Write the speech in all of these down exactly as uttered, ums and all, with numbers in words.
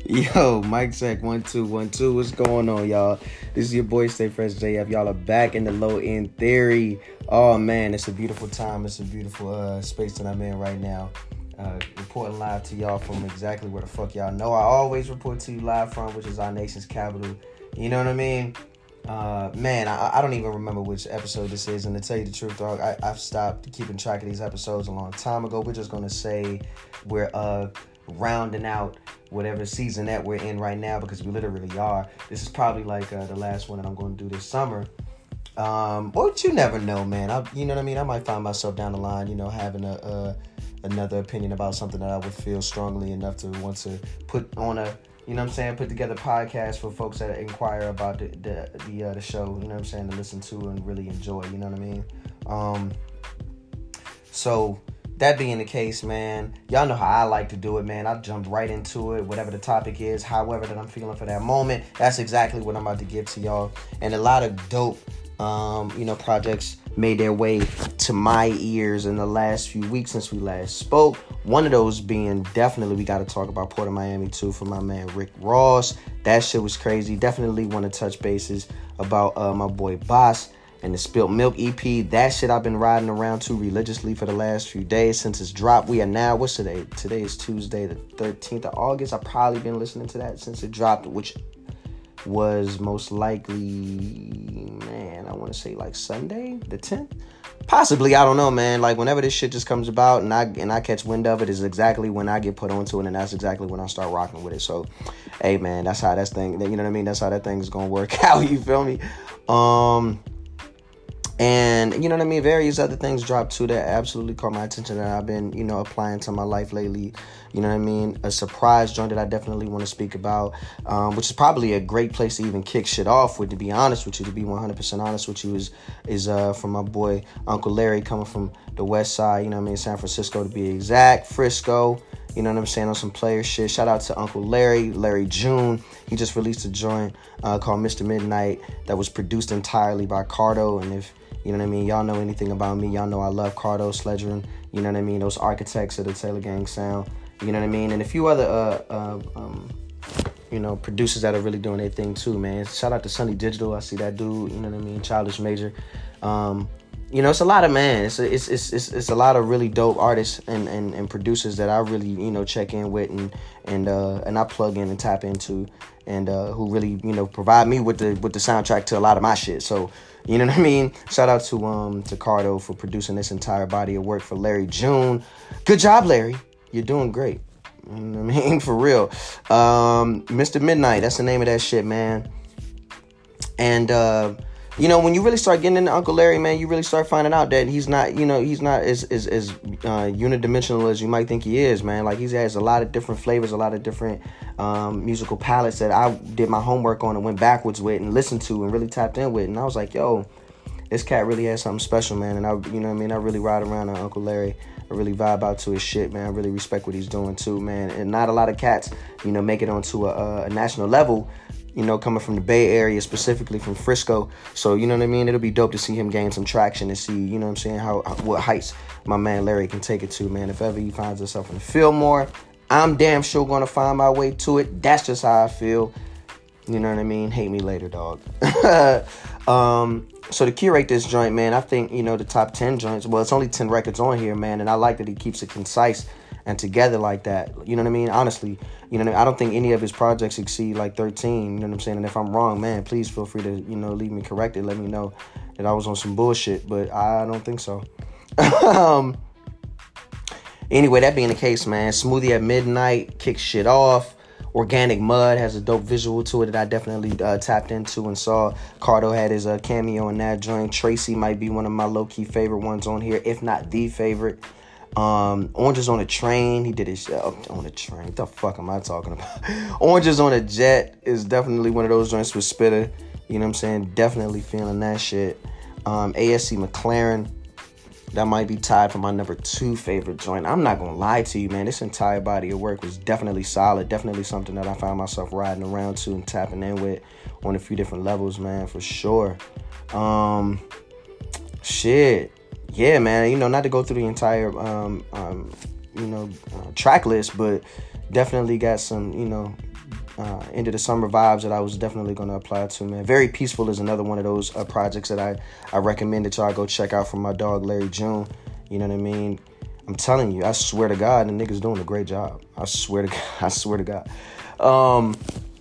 Yo, Mike check one two one two. What's going on, y'all? This is your boy Stay Fresh J F. Y'all are back in the Low End Theory. Oh man, it's a beautiful time. It's a beautiful uh, space that I'm in right now. Uh, reporting live to y'all from exactly where the fuck y'all know I always report to you live from, which is our nation's capital. You know what I mean? Uh, man, I, I don't even remember which episode this is, and to tell you the truth, dog, I, I've stopped keeping track of these episodes a long time ago. We're just gonna say we're uh rounding out whatever season that we're in right now, because we literally are. This is probably like uh, the last one that I'm going to do this summer. Um, but you never know, man. I, you know what I mean? I might find myself down the line, you know, having a, a another opinion about something that I would feel strongly enough to want to put on a, you know what I'm saying, put together a podcast for folks that inquire about the the the, uh, the show, you know what I'm saying, to listen to and really enjoy, you know what I mean? Um, so... That being the case, man, y'all know how I like to do it, man. I jumped right into it, whatever the topic is, however that I'm feeling for that moment. That's exactly what I'm about to give to y'all. And a lot of dope, um, you know, projects made their way to my ears in the last few weeks since we last spoke. One of those being definitely, we got to talk about Port of Miami two for my man Rick Ross. That shit was crazy. Definitely want to touch bases about uh, my boy Boss and the Spilt Milk E P. That shit I've been riding around to religiously for the last few days since it's dropped. We are now, what's today? Today is Tuesday, the thirteenth of August. I've probably been listening to that since it dropped, which was most likely, man, I want to say like Sunday, the tenth? Possibly, I don't know, man. Like, whenever this shit just comes about and I and I catch wind of it is exactly when I get put onto it, and that's exactly when I start rocking with it. So, hey, man, that's how that thing, you know what I mean? That's how that thing is going to work out, you feel me? Um... And, you know what I mean, various other things dropped too that absolutely caught my attention that I've been, you know, applying to my life lately. You know what I mean? A surprise joint that I definitely want to speak about, um, which is probably a great place to even kick shit off with, to be honest with you, to be one hundred percent honest with you, is is uh, from my boy Uncle Larry, coming from the west side, you know what I mean, San Francisco to be exact, Frisco. You know what I'm saying, on some player shit. Shout out to Uncle Larry, Larry June. He just released a joint uh, called Mister Midnight that was produced entirely by Cardo. And if, you know what I mean, y'all know anything about me, y'all know I love Cardo, Sledgerin, you know what I mean, those architects of the Taylor Gang sound, you know what I mean, and a few other, uh, uh, um, you know, producers that are really doing their thing too, man. Shout out to Sunny Digital, I see that dude, you know what I mean, Childish Major. Um, you know, it's a lot of, man, it's a, it's, it's, it's, it's a lot of really dope artists and, and, and producers that I really, you know, check in with and, and, uh, and I plug in and tap into, and, uh, who really, you know, provide me with the, with the soundtrack to a lot of my shit. So, you know what I mean? Shout out to, um, to Cardo for producing this entire body of work for Larry June. Good job, Larry. You're doing great. You know what I mean? For real. Um, Mister Midnight, that's the name of that shit, man. And, uh, you know, when you really start getting into Uncle Larry, man, you really start finding out that he's not, you know, he's not as as, as uh, unidimensional as you might think he is, man. Like, he has a lot of different flavors, a lot of different um, musical palettes that I did my homework on and went backwards with and listened to and really tapped in with. And I was like, yo, this cat really has something special, man. And I, you know what I mean? I really ride around on Uncle Larry. I really vibe out to his shit, man. I really respect what he's doing too, man. And not a lot of cats, you know, make it onto a, a national level, you know, coming from the Bay Area, specifically from Frisco. So, you know what I mean? It'll be dope to see him gain some traction and see, you know what I'm saying, how what heights my man Larry can take it to, man. If ever he finds himself in the Fillmore, I'm damn sure going to find my way to it. That's just how I feel. You know what I mean? Hate me later, dog. um, so to curate this joint, man, I think, you know, the top ten joints, well, it's only ten records on here, man, and I like that he keeps it concise and together like that. You know what I mean? Honestly, you know what I mean? I don't think any of his projects exceed like thirteen, you know what I'm saying? And if I'm wrong, man, please feel free to, you know, leave me corrected. Let me know that I was on some bullshit, but I don't think so. um, anyway, that being the case, man, Smoothie at Midnight kicks shit off. Organic Mud has a dope visual to it that I definitely uh, tapped into and saw. Cardo had his uh, cameo in that joint. Tracy might be one of my low-key favorite ones on here, if not the favorite. Um, Oranges on a Train, he did his uh, on a train. What the fuck am I talking about? Oranges on a Jet is definitely one of those joints with Spitter. You know what I'm saying? Definitely feeling that shit. Um, A S C McLaren, that might be tied for my number two favorite joint. I'm not gonna lie to you, man. This entire body of work was definitely solid. Definitely something that I found myself riding around to and tapping in with on a few different levels, man, for sure. Um, shit. Yeah, man, you know, not to go through the entire, um, um, you know, uh, track list, but definitely got some, you know, uh, end of the summer vibes that I was definitely going to apply to, man. Very Peaceful is another one of those uh, projects that I, I recommend that y'all go check out from my dog, Larry June. You know what I mean? I'm telling you, I swear to God, the nigga's doing a great job. I swear to God. I swear to God. Um,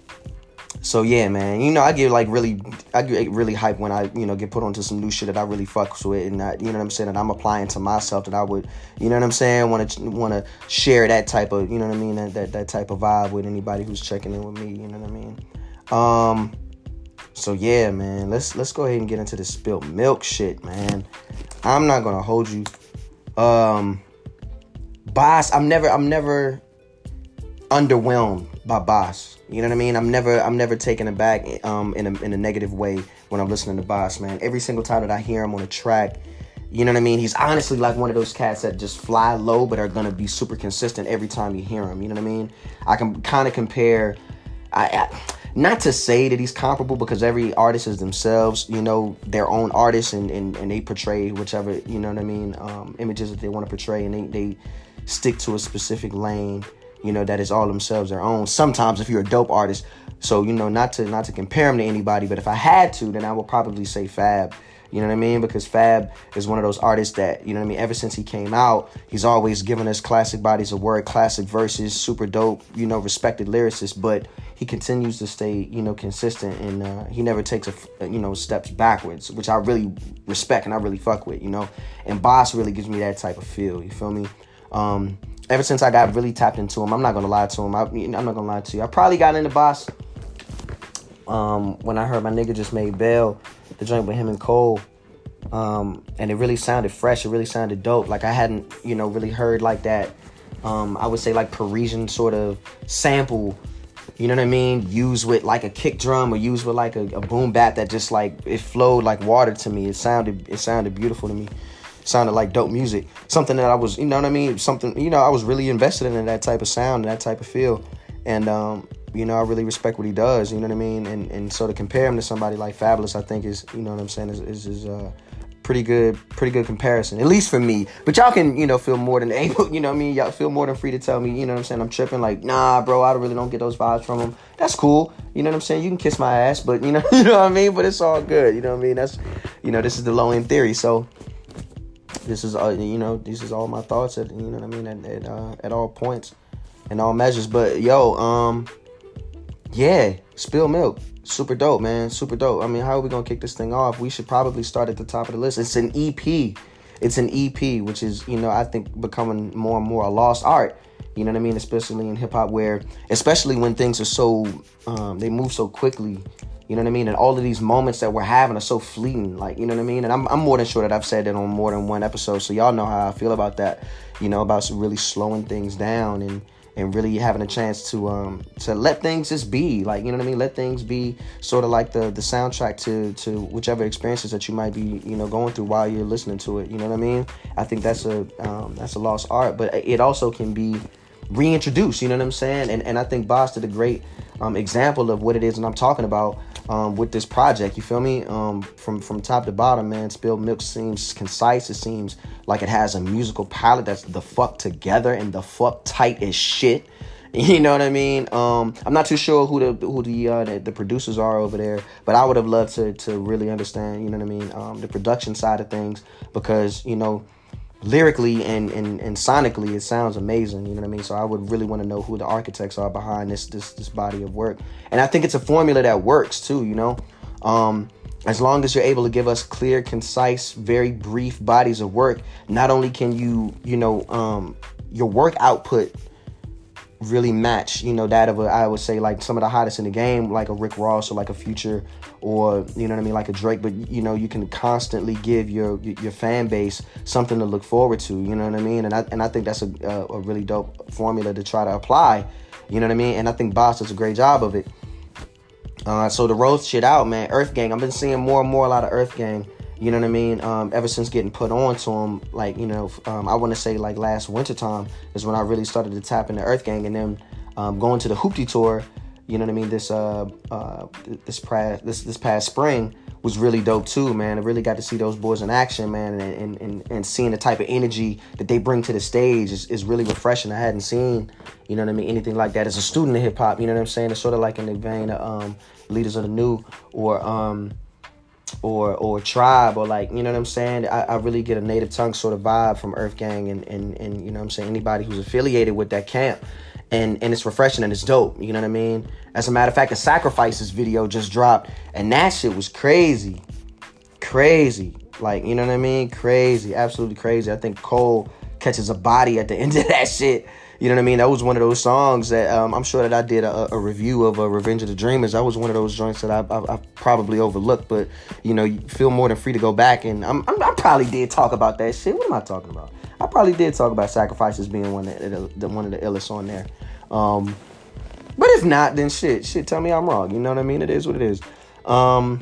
so yeah, man, you know, I get like really, I get really hyped when I, you know, get put onto some new shit that I really fucks with, and I, you know what I'm saying, that I'm applying to myself, that I would, you know what I'm saying, want to want to share that type of, you know what I mean, that, that that type of vibe with anybody who's checking in with me, you know what I mean. Um, so yeah, man, let's let's go ahead and get into the spilt milk shit, man. I'm not gonna hold you, um, Boss. I'm never, I'm never underwhelmed by Boss. You know what I mean? I'm never I'm never taken aback um, in a in a negative way when I'm listening to Boss, man. Every single time that I hear him on a track, you know what I mean? He's honestly like one of those cats that just fly low but are going to be super consistent every time you hear him. You know what I mean? I can kind of compare, I, I not to say that he's comparable, because every artist is themselves, you know, their own artists, and, and, and they portray whichever, you know what I mean, um, images that they want to portray, and they, they stick to a specific lane, you know, that is all themselves, their own. Sometimes if you're a dope artist, so, you know, not to not to compare him to anybody, but if I had to, then I would probably say Fab. You know what I mean? Because Fab is one of those artists that, you know what I mean, ever since he came out, he's always given us classic bodies of work, classic verses, super dope, you know, respected lyricist, but he continues to stay, you know, consistent, and uh, he never takes, a, you know, steps backwards, which I really respect and I really fuck with, you know. And Boss really gives me that type of feel, you feel me? Um... Ever since I got really tapped into him, I'm not going to lie to him. I, I'm not going to lie to you. I probably got into Boss um, when I heard my nigga just made Bail, the joint with him and Cole. Um, and it really sounded fresh. It really sounded dope. Like I hadn't, you know, really heard like that. Um, I would say like Parisian sort of sample, you know what I mean? Used with like a kick drum, or used with like a, a boom bap that just like, it flowed like water to me. It sounded, it sounded beautiful to me. Sounded like dope music, something that I was, you know what I mean, something, you know, I was really invested in that type of sound, that type of feel, and um, you know, I really respect what he does, you know what I mean, and and so to compare him to somebody like Fabulous, I think is, you know what I'm saying, is is, is uh, pretty good, pretty good comparison, at least for me. But y'all can, you know, feel more than able, you know what I mean, y'all feel more than free to tell me, you know what I'm saying, I'm tripping, like, nah, bro, I really don't get those vibes from him. That's cool, you know what I'm saying, you can kiss my ass, but you know, you know what I mean, but it's all good, you know what I mean, that's, you know, this is the low end theory, so. This is, uh, you know, this is all my thoughts at, you know what I mean, at at, uh, at all points and all measures. But yo, um, yeah, Spill Milk, super dope, man, super dope. I mean, how are we gonna kick this thing off? We should probably start at the top of the list. It's an E P. It's an E P, which is, you know, I think becoming more and more a lost art. You know what I mean, especially in hip hop, where, especially when things are so, um, they move so quickly. You know what I mean? And all of these moments that we're having are so fleeting, like, you know what I mean? And I'm I'm more than sure that I've said that on more than one episode, so y'all know how I feel about that, you know, about really slowing things down and, and really having a chance to um to let things just be, like, you know what I mean? Let things be sort of like the, the soundtrack to, to whichever experiences that you might be, you know, going through while you're listening to it, you know what I mean? I think that's a um, that's a lost art, but it also can be reintroduced, you know what I'm saying? And and I think Boss did a great um, example of what it is that I'm talking about um, with this project, you feel me? Um, from, from top to bottom, man, Spilled Milk seems concise. It seems like it has a musical palette that's the fuck together and the fuck tight as shit. You know what I mean? Um, I'm not too sure who the who the, uh, the the producers are over there, but I would have loved to to really understand, you know what I mean, um, the production side of things, because, you know, lyrically and, and, and sonically, it sounds amazing, you know what I mean? So I would really want to know who the architects are behind this this this body of work. And I think it's a formula that works too, you know? Um, as long as you're able to give us clear, concise, very brief bodies of work, not only can you, you know, um, your work output really match, you know, that of a, I would say, like some of the hottest in the game, like a Rick Ross or like a Future, or, you know what I mean, like a Drake, but, you know, you can constantly give your your fan base something to look forward to, you know what I mean? And I and I think that's a, a really dope formula to try to apply, you know what I mean? And I think Boss does a great job of it. Uh, so to roll shit out, man, Earth Gang, I've been seeing more and more a lot of Earth Gang, you know what I mean? Um, ever since getting put on to them, like, you know, um, I want to say like last wintertime is when I really started to tap into Earth Gang, and then um, going to the Hoopty tour, you know what I mean? This uh, uh, this past this this past spring was really dope too, man. I really got to see those boys in action, man, and and, and, and seeing the type of energy that they bring to the stage is, is really refreshing. I hadn't seen, you know what I mean, anything like that as a student of hip hop, you know what I'm saying? It's sort of like in the vein of um, Leaders of the New or um or or Tribe, or like, you know what I'm saying? I, I really get a Native Tongue sort of vibe from Earth Gang and, and, and you know what I'm saying, anybody who's affiliated with that camp. And and it's refreshing and it's dope, you know what I mean? As a matter of fact, the Sacrifices video just dropped, and that shit was crazy. Crazy. Like, you know what I mean? Crazy. Absolutely crazy. I think Cole catches a body at the end of that shit. You know what I mean? That was one of those songs that um, I'm sure that I did a, a review of uh, Revenge of the Dreamers. That was one of those joints that I, I, I probably overlooked, but, you know, you feel more than free to go back. And I'm, I'm, I probably did talk about that shit. What am I talking about? I probably did talk about Sacrifices being one of the, one of the illest on there. Um, but if not, then shit, shit, tell me I'm wrong. You know what I mean? It is what it is. Um,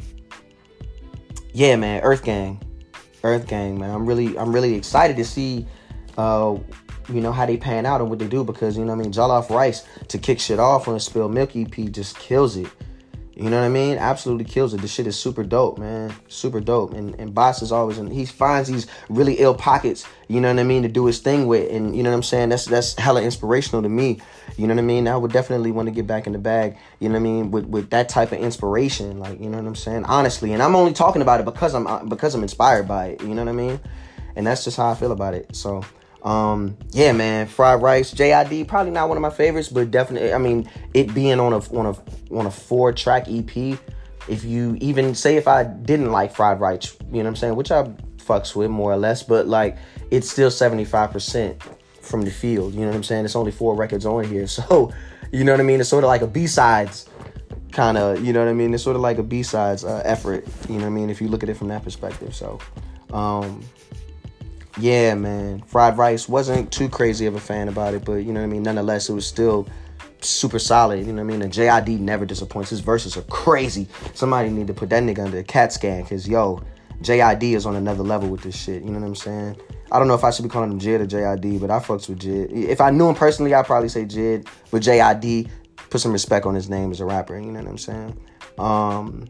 yeah, man, Earth Gang, Earth Gang, man. I'm really, I'm really excited to see, uh, you know, how they pan out and what they do, because, you know what I mean, Jollof Rice to kick shit off on a Spill Milk E P just kills it. You know what I mean? Absolutely kills it. This shit is super dope, man. Super dope. And and Boss is always, and he finds these really ill pockets, you know what I mean, to do his thing with. And you know what I'm saying? That's that's hella inspirational to me. You know what I mean? I would definitely want to get back in the bag, you know what I mean, with, with that type of inspiration. Like, you know what I'm saying? Honestly. And I'm only talking about it because I'm because I'm inspired by it. You know what I mean? And that's just how I feel about it. So Um, yeah, man, Fried Rice, J I D, probably not one of my favorites, but definitely, I mean, it being on a on a on a four track E P, if you even say if I didn't like Fried Rice, you know what I'm saying, which I fucks with more or less, but like, it's still seventy-five percent from the field, you know what I'm saying? It's only four records on here, so, you know what I mean? It's sort of like a B-sides kind of, you know what I mean? It's sort of like a B-sides uh, effort, you know what I mean? If you look at it from that perspective, so, um... yeah, man. Fried Rice, wasn't too crazy of a fan about it, but, you know what I mean? Nonetheless, it was still super solid, you know what I mean? And J I D never disappoints. His verses are crazy. Somebody need to put that nigga under a CAT scan, because, yo, J I D is on another level with this shit, you know what I'm saying? I don't know if I should be calling him Jid or J I D, but I fucks with Jid. If I knew him personally, I'd probably say Jid, but J I D, put some respect on his name as a rapper, you know what I'm saying? Um,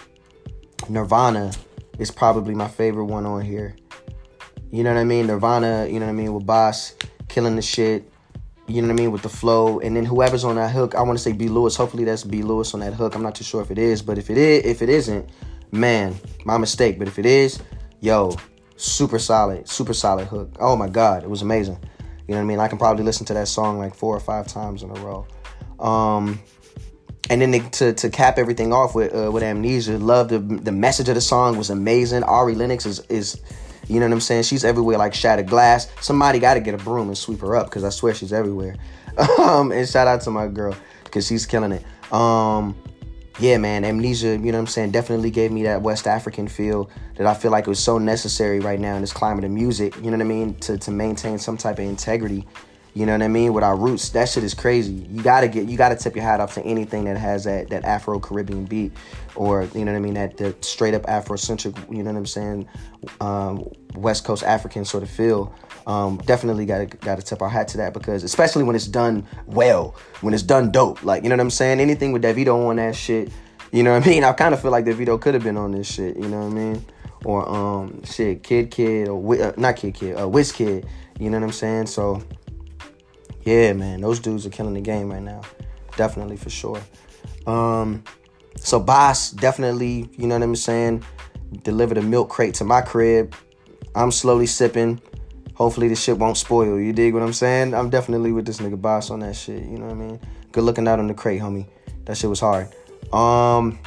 Nirvana is probably my favorite one on here. You know what I mean? Nirvana, you know what I mean, with Boss, killing the shit, you know what I mean, with the flow. And then whoever's on that hook, I want to say B. Lewis. Hopefully that's B. Lewis on that hook. I'm not too sure if it is, but if it is, if it isn't, man, my mistake. But if it is, yo, super solid, super solid hook. Oh my God, it was amazing. You know what I mean? I can probably listen to that song like four or five times in a row. Um, and then they, to to cap everything off with uh, with Amnesia, love the the message of the song was amazing. Ari Lennox is is. You know what I'm saying? She's everywhere like shattered glass. Somebody got to get a broom and sweep her up, because I swear she's everywhere. um, and shout out to my girl, because she's killing it. Um, yeah, man, Amnesia, you know what I'm saying, definitely gave me that West African feel that I feel like it was so necessary right now in this climate of music, you know what I mean, to, to maintain some type of integrity. You know what I mean? With our roots, that shit is crazy. You gotta get, you gotta tip your hat off to anything that has that that Afro-Caribbean beat, or you know what I mean, that the straight up Afrocentric, you know what I'm saying, um, West Coast African sort of feel. Um, definitely gotta gotta tip our hat to that, because especially when it's done well, when it's done dope, like, you know what I'm saying. Anything with Davido on that shit, you know what I mean. I kind of feel like Davido could have been on this shit, you know what I mean, or um, shit, Kid Kid or uh, not Kid Kid, uh, Wizkid, you know what I'm saying. So. Yeah, man, those dudes are killing the game right now. Definitely, for sure. Um, so Boss, definitely, you know what I'm saying, delivered a milk crate to my crib. I'm slowly sipping. Hopefully this shit won't spoil. You dig what I'm saying? I'm definitely with this nigga Boss on that shit, you know what I mean? Good looking out on the crate, homie. That shit was hard. Um,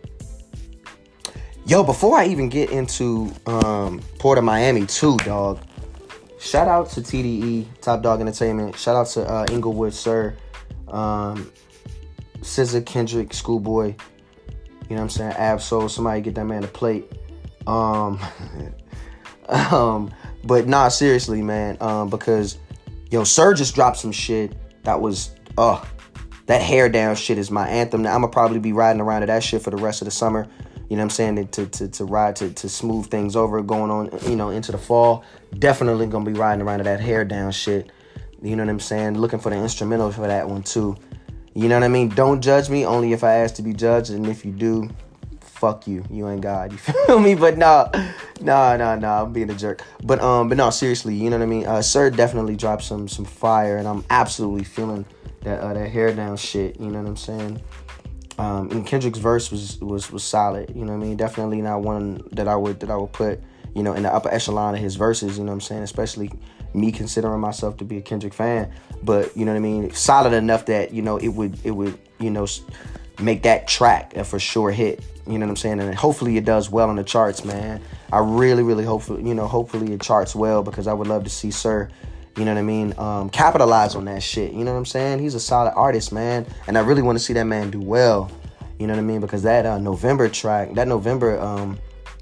yo, before I even get into um, Port of Miami two, dog, shout out to T D E, Top Dog Entertainment. Shout out to uh, Inglewood Sir, um, S Z A, Kendrick, Schoolboy. You know what I'm saying? Ab-Soul. Somebody get that man a plate. Um, um, but nah, seriously, man. Um, because yo, Sir just dropped some shit that was uh that hair down shit is my anthem. Now I'm gonna probably be riding around to that shit for the rest of the summer. You know what I'm saying? To to to ride to to smooth things over going on, you know, into the fall. Definitely gonna be riding around to that hair down shit. You know what I'm saying? Looking for the instrumental for that one too. You know what I mean? Don't judge me, only if I ask to be judged, and if you do, fuck you. You ain't God. You feel me? But nah, nah, nah, nah. I'm being a jerk. But um, but no, seriously, you know what I mean? Uh, Sir definitely dropped some some fire, and I'm absolutely feeling that uh, that hair down shit. You know what I'm saying? Um, and Kendrick's verse was was was solid. You know what I mean? Definitely not one that I would that I would put, you know, in the upper echelon of his verses. You know what I'm saying? Especially me considering myself to be a Kendrick fan. But you know what I mean? Solid enough that, you know, it would it would you know make that track a for sure hit. You know what I'm saying? And hopefully it does well on the charts, man. I really, really hope, you know, hopefully it charts well, because I would love to see Sir, you know what I mean, um, capitalize on that shit. You know what I'm saying? He's a solid artist, man. And I really want to see that man do well. You know what I mean? Because that uh, November track, that November um,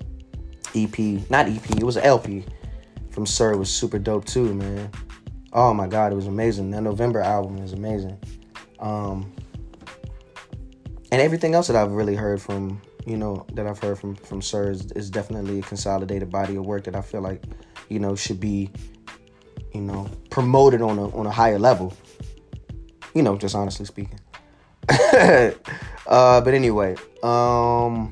E P, not E P, it was an L P from Sir, was super dope too, man. Oh my God, it was amazing. That November album is amazing. Um, and everything else that I've really heard from, you know, that I've heard from, from Sir is, is definitely a consolidated body of work that I feel like, you know, should be, you know, promoted on a on a higher level. You know, just honestly speaking. uh, but anyway, um,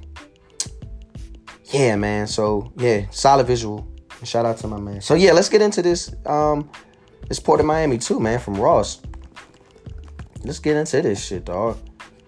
yeah, man. So yeah, solid visual. Shout out to my man. So yeah, let's get into this. Um, this Port of Miami too, man, from Ross. Let's get into this shit, dog.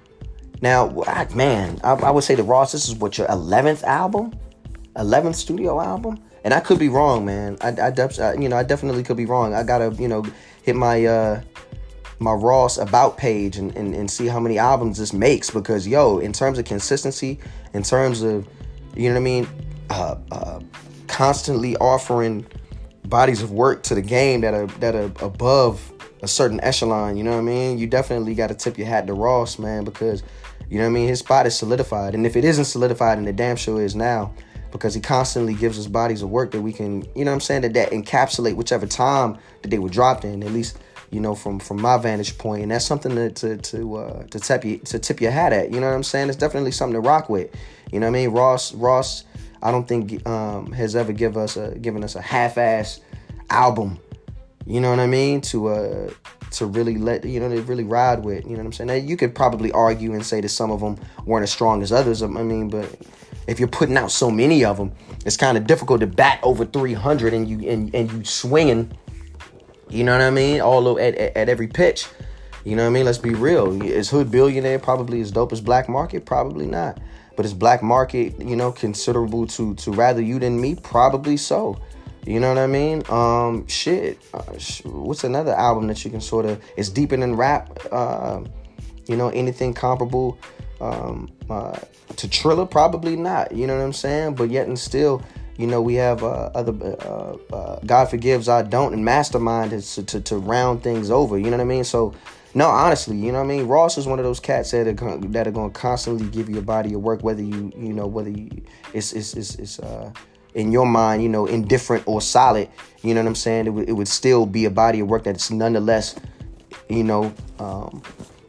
Now, I, man, I, I would say the Ross, this is what, your eleventh album, eleventh studio album, and I could be wrong, man. I, I, def- I you know, I definitely could be wrong. I gotta, you know, hit my uh, my Ross about page and, and and see how many albums this makes, because yo, in terms of consistency, in terms of, you know what I mean, uh, uh, constantly offering bodies of work to the game that are that are above a certain echelon, you know what I mean? You definitely got to tip your hat to Ross, man, because, you know what I mean, his spot is solidified. And if it isn't solidified, and it damn sure is now, because he constantly gives us bodies of work that we can, you know what I'm saying, that, that encapsulate whichever time that they were dropped in, at least, you know, from from my vantage point. And that's something to to to, uh, to tip you to tip your hat at, you know what I'm saying? It's definitely something to rock with. You know what I mean? Ross Ross, I don't think um, has ever give us a given us a half-ass album. You know what I mean? To uh to really let, you know, to really ride with. You know what I'm saying? Now, you could probably argue and say that some of them weren't as strong as others. I mean, but if you're putting out so many of them, it's kind of difficult to bat over three hundred and you and, and you swinging. You know what I mean? All at, at at every pitch. You know what I mean? Let's be real. Is Hood Billionaire probably as dope as Black Market? Probably not. But is Black Market, you know, considerable to to rather you than me? Probably so. You know what I mean? Um, shit. Uh, sh- what's another album that you can sort of, it's deeper than rap? Uh, you know, anything comparable um, uh, to Triller? Probably not. You know what I'm saying? But yet and still, you know, we have uh, other, uh, uh, God Forgives, I Don't, and Mastermind is to, to, to round things over. You know what I mean? So, no, honestly, you know what I mean? Ross is one of those cats that are that are going to constantly give you a body of work, whether you, you know, whether you, it's, it's, it's, it's uh, in your mind, you know, indifferent or solid, you know what I'm saying? It would, it would still be a body of work that's nonetheless, you know, um,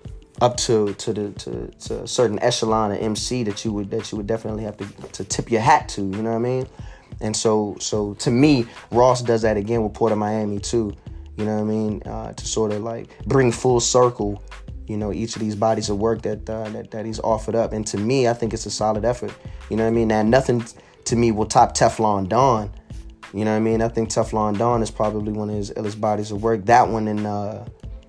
up to to the to, to a certain echelon of M C that you would that you would definitely have to to tip your hat to, you know what I mean? And so so to me, Ross does that again with Port of Miami too, you know what I mean? Uh, to sort of like bring full circle, you know, each of these bodies of work that uh, that that he's offered up. And to me, I think it's a solid effort. You know what I mean? Now, nothing to me will top Teflon Don. You know what I mean? I think Teflon Don is probably one of his illest bodies of work. That one and, uh,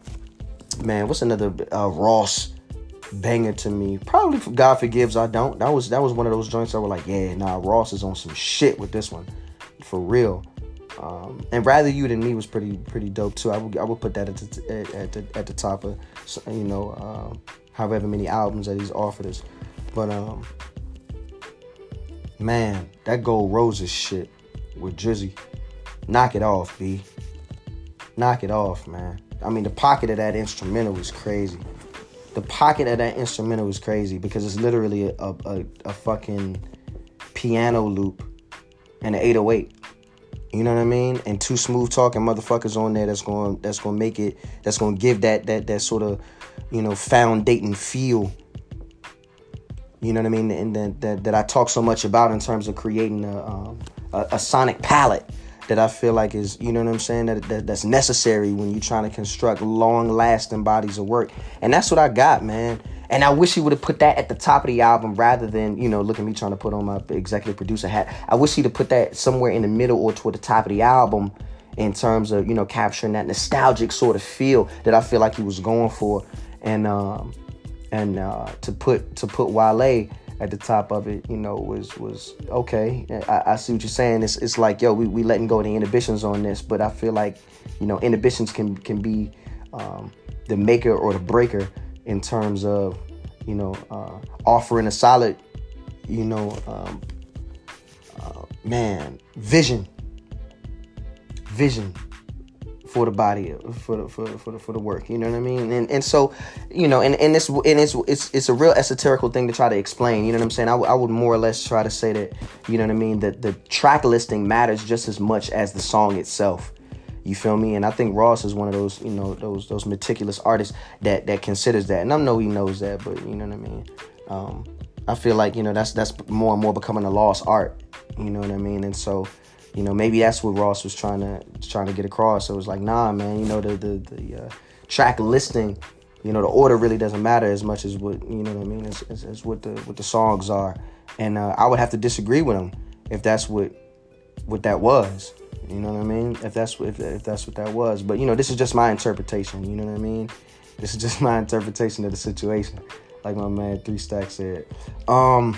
man, what's another uh, Ross banger to me? Probably God Forgives, I Don't. That was that was one of those joints that were like, yeah, nah, Ross is on some shit with this one. For real. Um, and Rather You Than Me was pretty pretty dope too. I would I would put that at the, at, at the, at the top of, you know, uh, however many albums that he's offered us. But, um... man, that Gold Roses shit with Drizzy. Knock it off, B. Knock it off, man. I mean, the pocket of that instrumental is crazy. The pocket of that instrumental is crazy because it's literally a, a, a fucking piano loop and an eight oh eight. You know what I mean? And two smooth talking motherfuckers on there that's going that's going to make it, that's going to give that that that sort of, you know, foundating feel. You know what I mean? And that, that that I talk so much about in terms of creating a, um, a a sonic palette that I feel like is, you know what I'm saying, that, that that's necessary when you're trying to construct long-lasting bodies of work. And that's what I got, man. And I wish he would have put that at the top of the album rather than, you know, look at me trying to put on my executive producer hat. I wish he'd have put that somewhere in the middle or toward the top of the album in terms of, you know, capturing that nostalgic sort of feel that I feel like he was going for. And um, and uh, to put to put Wale at the top of it, you know, was was okay. I, I see what you're saying. It's it's like, yo, we, we letting go of the inhibitions on this, but I feel like, you know, inhibitions can can be um, the maker or the breaker in terms of, you know, uh, offering a solid, you know, um, uh, man, vision, vision for the body, for the for for the for the work. You know what I mean? And and so, you know, and and it's and it's it's it's a real esoterical thing to try to explain. You know what I'm saying? I, w- I would more or less try to say that, you know what I mean, that the track listing matters just as much as the song itself. You feel me? And I think Ross is one of those, you know, those those meticulous artists that that considers that. And I know he knows that, but you know what I mean? Um, I feel like, you know, that's that's more and more becoming a lost art. You know what I mean? And so, you know, maybe that's what Ross was trying to trying to get across. So it was like, nah, man, you know, the the, the uh, track listing, you know, the order really doesn't matter as much as what, you know what I mean, as, as, as what the what the songs are. And uh, I would have to disagree with him if that's what what that was. You know what I mean? If that's if, if that's what that was. But, you know, this is just my interpretation. You know what I mean? This is just my interpretation of the situation. Like my man Three Stacks said. Um,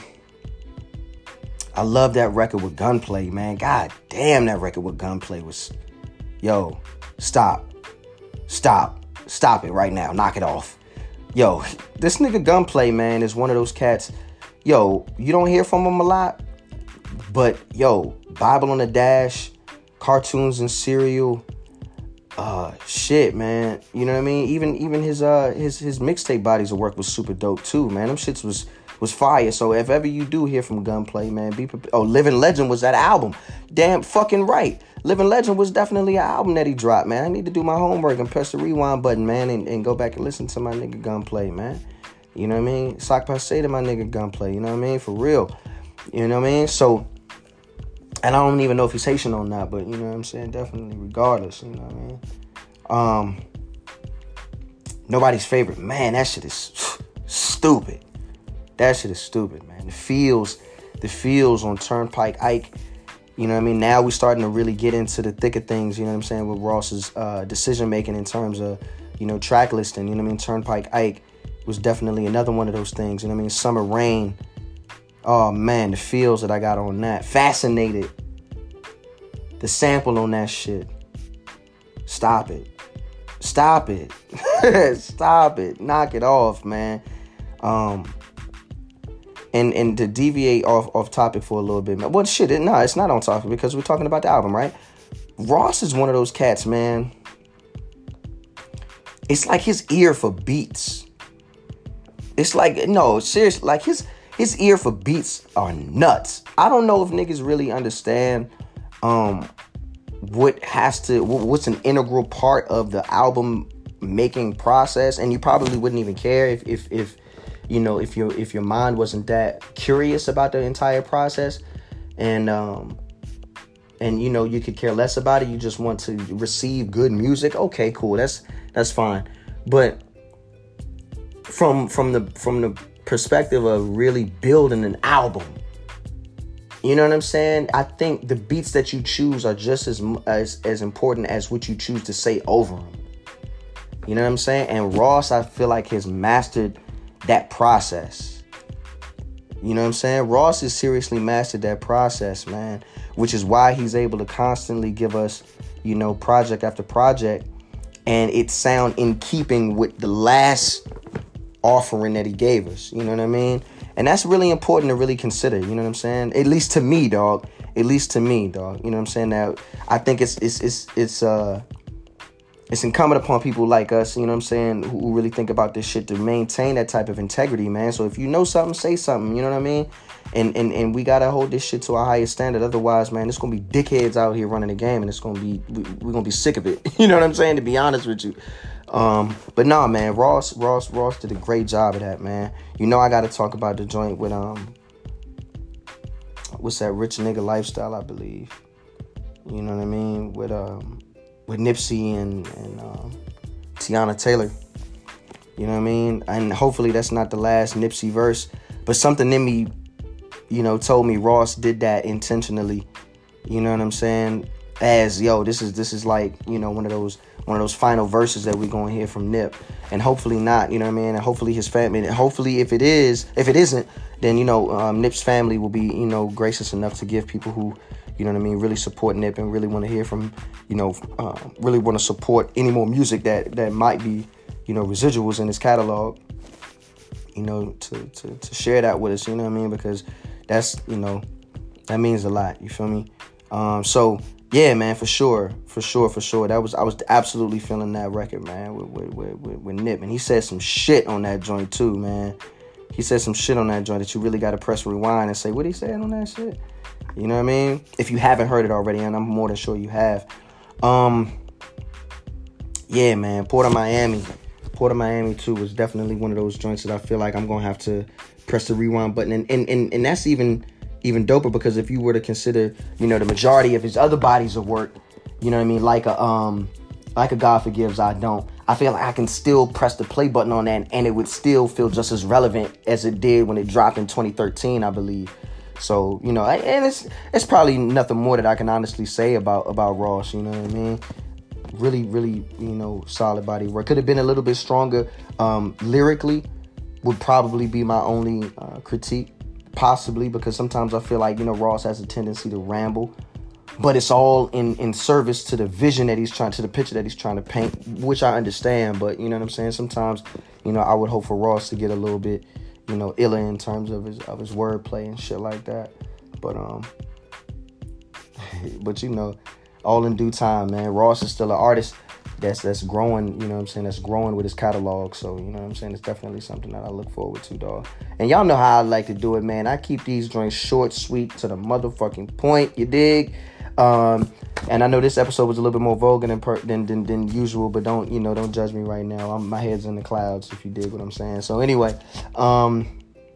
I love that record with Gunplay, man. God damn, that record with Gunplay was... Yo, stop. Stop. Stop it right now. Knock it off. Yo, this nigga Gunplay, man, is one of those cats. Yo, you don't hear from him a lot. But, yo, Bible on the Dash... Cartoons and Cereal, uh, shit, man. You know what I mean? Even even his uh his his mixtape bodies of work was super dope too, man. Them shits was was fire. So if ever you do hear from Gunplay, man, be prepared. Oh, Living Legend was that album. Damn fucking right. Living Legend was definitely an album that he dropped, man. I need to do my homework and press the rewind button, man, and, and go back and listen to my nigga Gunplay, man. You know what I mean? Sock passe to my nigga Gunplay. You know what I mean? For real. You know what I mean? So. And I don't even know if he's Haitian or not, but you know what I'm saying? Definitely regardless, you know what I mean? Um, Nobody's Favorite. Man, that shit is stupid. That shit is stupid, man. The feels, the feels on Turnpike Ike, you know what I mean? Now we're starting to really get into the thick of things, you know what I'm saying, with Ross's uh, decision-making in terms of, you know, track listing, you know what I mean? Turnpike Ike was definitely another one of those things, you know what I mean? Summer Rain. Oh, man, the feels that I got on that. Fascinated. The sample on that shit. Stop it. Stop it. Stop it. Knock it off, man. Um, and and to deviate off, off topic for a little bit, man. Well, shit, it, no, it's not on topic because we're talking about the album, right? Ross is one of those cats, man. It's like his ear for beats. It's like, no, seriously, like his... His ear for beats are nuts. I don't know if niggas really understand um, what has to, what's an integral part of the album making process, and you probably wouldn't even care if, if, if you know, if your if your mind wasn't that curious about the entire process, and um, and you know, you could care less about it. You just want to receive good music. Okay, cool. That's that's fine. But from from the from the perspective of really building an album, you know what I'm saying? I think the beats that you choose are just as as as important as what you choose to say over them. You know what I'm saying? And Ross, I feel like, has mastered that process. You know what I'm saying? Ross has seriously mastered that process, man, which is why he's able to constantly give us, you know, project after project, and it sound in keeping with the last offering that he gave us, you know what I mean? And that's really important to really consider, you know what I'm saying? At least to me, dog. At least to me, dog. You know what I'm saying? Now, I think it's it's it's it's uh it's incumbent upon people like us, you know what I'm saying, who really think about this shit to maintain that type of integrity, man. So if you know something, say something, you know what I mean? And and and we gotta hold this shit to a higher standard. Otherwise, man, there's gonna be dickheads out here running the game, and it's gonna be we, we're gonna be sick of it. You know what I'm saying? To be honest with you. Um, but nah, man, Ross, Ross, Ross did a great job of that, man. You know, I got to talk about the joint with, um, what's that, Rich Nigga Lifestyle, I believe. You know what I mean? With, um, with Nipsey and, and, um, Tiana Taylor. You know what I mean? And hopefully that's not the last Nipsey verse. But something in me, you know, told me Ross did that intentionally. You know what I'm saying? As, yo, this is this is like, you know, one of those one of those final verses that we're going to hear from Nip. And hopefully not, you know what I mean? And hopefully his family, and hopefully if it is, if it isn't, then, you know, um, Nip's family will be, you know, gracious enough to give people who, you know what I mean, really support Nip and really want to hear from, you know, uh, really want to support any more music that, that might be, you know, residuals in his catalog, you know, to, to, to share that with us, you know what I mean? Because that's, you know, that means a lot, you feel me? Um, so, yeah, man, for sure, for sure, for sure. That was I was absolutely feeling that record, man, with with, with, with with Nip. And he said some shit on that joint, too, man. He said some shit on that joint that you really got to press rewind and say, what he said on that shit? You know what I mean? If you haven't heard it already, and I'm more than sure you have. Um, yeah, man, Port of Miami. Port of Miami, too, was definitely one of those joints that I feel like I'm going to have to press the rewind button. And, and, and, and that's even... even doper, because if you were to consider, you know, the majority of his other bodies of work, you know what I mean, like a um like a God Forgives, I Don't, I feel like I can still press the play button on that and it would still feel just as relevant as it did when it dropped in twenty thirteen, I believe. So, you know, and it's it's probably nothing more that I can honestly say about about Ross, you know what I mean? Really, really, you know, solid body work. Could have been a little bit stronger um lyrically, would probably be my only uh, critique. Possibly, because sometimes I feel like, you know, Ross has a tendency to ramble, but it's all in, in service to the vision that he's trying, to the picture that he's trying to paint, which I understand. But, you know what I'm saying? Sometimes, you know, I would hope for Ross to get a little bit, you know, iller in terms of his of his wordplay and shit like that. But, um, but, you know, all in due time, man. Ross is still an artist that's that's growing, you know what I'm saying, that's growing with his catalog. So, you know what I'm saying, it's definitely something that I look forward to, dog. And y'all know how I like to do it, man. I keep these joints short, sweet, to the motherfucking point, you dig? Um, and I know this episode was a little bit more vulgar than, per- than, than than usual, but don't, you know, don't judge me right now. I'm, my head's in the clouds, if you dig what I'm saying. So anyway, um,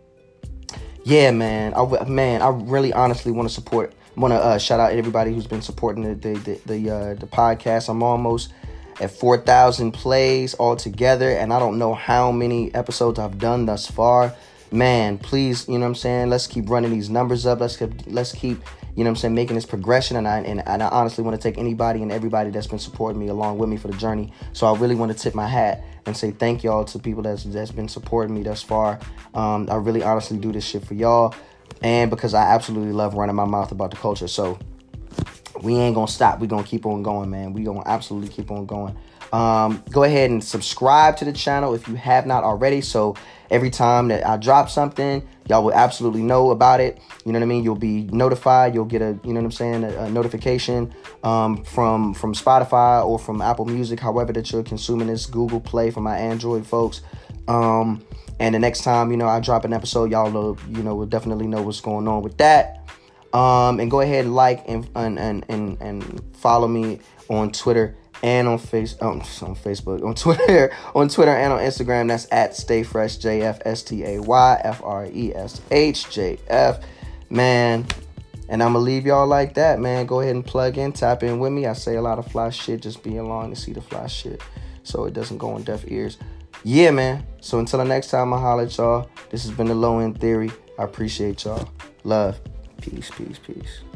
yeah, man, I, man, I really honestly want to support, want to uh, shout out everybody who's been supporting the, the, the, the, uh, the podcast. I'm almost at four thousand plays altogether, and I don't know how many episodes I've done thus far. Man, please, you know what I'm saying, let's keep running these numbers up. Let's keep, let's keep, you know what I'm saying, making this progression. And I and, and I honestly want to take anybody and everybody that's been supporting me along with me for the journey. So I really want to tip my hat and say thank y'all to people that's that's been supporting me thus far. Um, I really honestly do this shit for y'all, and because I absolutely love running my mouth about the culture. So we ain't gonna stop. We gonna keep on going, man. We gonna absolutely keep on going. Um, go ahead and subscribe to the channel if you have not already. So every time that I drop something, y'all will absolutely know about it. You know what I mean? You'll be notified. You'll get a, you know what I'm saying, a, a notification um, from from Spotify or from Apple Music, however that you're consuming this, Google Play for my Android folks. Um, and the next time, you know, I drop an episode, y'all will, you know, will definitely know what's going on with that. Um, and go ahead and like and and and and follow me on Twitter and on face um, on Facebook, on Twitter, on Twitter and on Instagram. That's at Stay Fresh J F, S T A Y F R E S H J F, man. And I'm gonna leave y'all like that, man. Go ahead and plug in, tap in with me. I say a lot of fly shit. Just be along to see the fly shit, so it doesn't go on deaf ears. Yeah, man. So until the next time I holler at y'all, this has been the Low End Theory. I appreciate y'all. Love. Peace, peace, peace.